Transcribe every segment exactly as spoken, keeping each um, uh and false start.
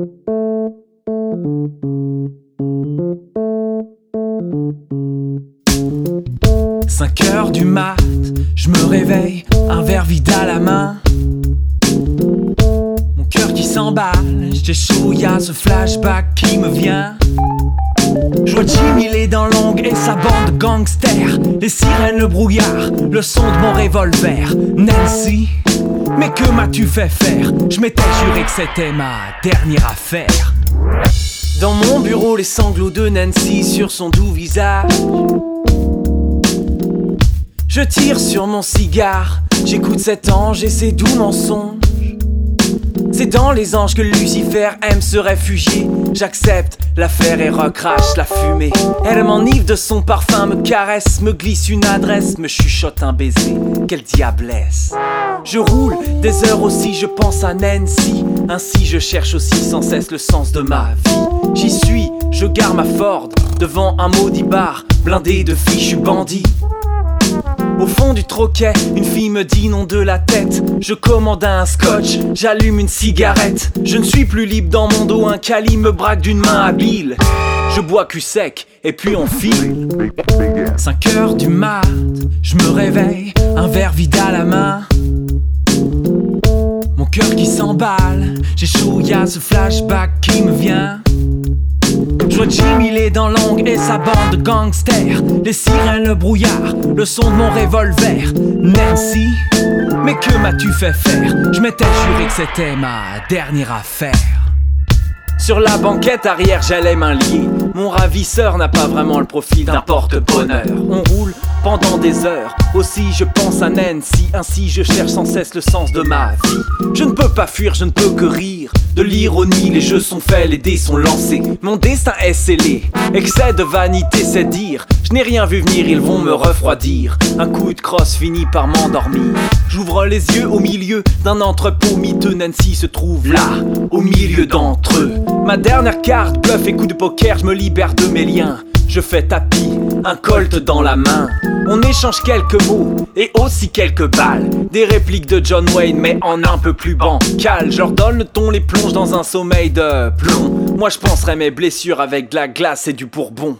Cinq heures du mat, je me réveille, un verre vide à la main. Mon cœur qui s'emballe, j'ai chaud, y'a ce flashback qui me vient. Je vois Jimmy les dents longues et sa bande de gangsters. Les sirènes, le brouillard, le son de mon revolver. Nancy, mais que m'as-tu fait faire? Je m'étais juré que c'était ma dernière affaire. Dans mon bureau, les sanglots de Nancy sur son doux visage. Je tire sur mon cigare, j'écoute cet ange et ses doux mensonges. C'est dans les anges que Lucifer aime se réfugier. J'accepte l'affaire et recrache la fumée. Elle m'enivre de son parfum, me caresse, me glisse une adresse, me chuchote un baiser. Quelle diablesse! Je roule des heures aussi, je pense à Nancy. Ainsi je cherche aussi sans cesse le sens de ma vie. J'y suis, je gare ma Ford devant un maudit bar blindé de fichus bandits. Au fond du troquet, une fille me dit non de la tête. Je commande un scotch, j'allume une cigarette. Je ne suis plus libre dans mon dos, un cali me braque d'une main habile. Je bois cul sec, et puis on file. Cinq heures du mat, je me réveille, un verre vide à la main. Mon cœur qui s'emballe, j'ai chaud, y'a ce flashback qui me vient. Je vois Jimmy les dents longues et sa bande de gangsters. Les sirènes, le brouillard, le son de mon revolver. Nancy, mais que m'as-tu fait faire? Je m'étais juré que c'était ma dernière affaire. Sur la banquette arrière, j'allais main liée. Mon ravisseur n'a pas vraiment le profil d'un porte-bonheur. On roule pendant des heures, aussi je pense à Nancy. Ainsi je cherche sans cesse le sens de ma vie. Je ne peux pas fuir, je ne peux que rire. De l'ironie, les jeux sont faits, les dés sont lancés. Mon destin est scellé, excès de vanité c'est dire. Je n'ai rien vu venir, ils vont me refroidir. Un coup de crosse finit par m'endormir. J'ouvre les yeux au milieu d'un entrepôt miteux. Nancy se trouve là, au milieu d'entre eux. Ma dernière carte, bluff et coup de poker, je me libère de mes liens. Je fais tapis, un colt dans la main. On échange quelques mots et aussi quelques balles. Des répliques de John Wayne mais en un peu plus bancal. Je leur donne le ton, les plonge dans un sommeil de plomb. Moi je penserais mes blessures avec de la glace et du bourbon.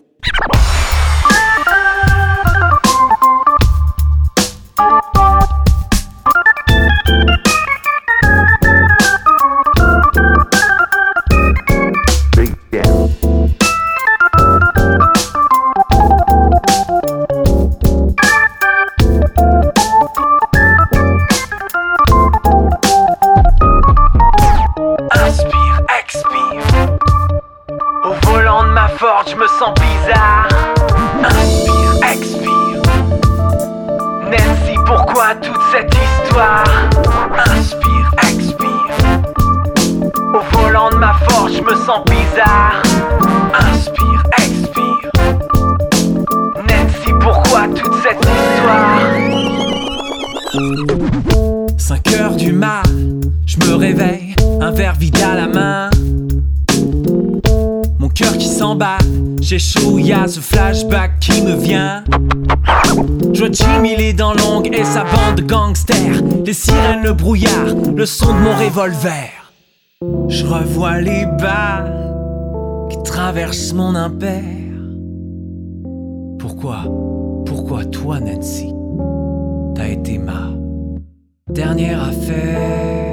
Ford, je me sens bizarre. Inspire, expire. Nancy, pourquoi toute cette histoire? Inspire, expire. Au volant de ma Ford, je me sens bizarre. Inspire, expire. Nancy, pourquoi toute cette histoire? Cinq heures du mat, je me réveille, un verre vide à la main. Mon cœur qui s'emballe, j'ai chaud, y'a ce flashback qui me vient. Je vois Jimmy les dents longues et sa bande de gangsters. Les sirènes, le brouillard, le son de mon revolver. Je revois les balles qui traversent mon impair. Pourquoi, pourquoi toi Nancy, t'as été ma dernière affaire?